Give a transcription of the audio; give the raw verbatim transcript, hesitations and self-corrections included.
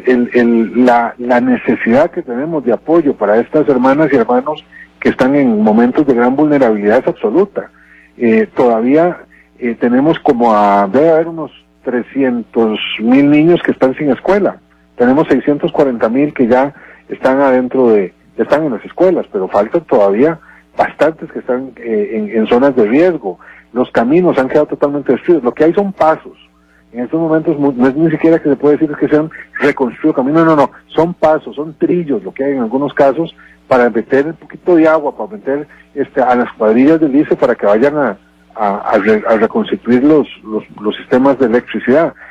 el, el, la, la necesidad que tenemos de apoyo para estas hermanas y hermanos que están en momentos de gran vulnerabilidad es absoluta. Eh, todavía eh, tenemos como a, debe haber unos trescientos mil niños que están sin escuela. Tenemos seiscientos cuarenta mil que ya están adentro de, están en las escuelas, pero faltan todavía bastantes que están eh, en, en zonas de riesgo. Los caminos han quedado totalmente destruidos. Lo que hay son pasos. En estos momentos no es ni siquiera que se puede decir que sean reconstruidos caminos, no, no, son pasos, son trillos, lo que hay en algunos casos, para meter un poquito de agua, para meter este, a las cuadrillas del I C E para que vayan a, a, a, re, a reconstituir los, los, los sistemas de electricidad.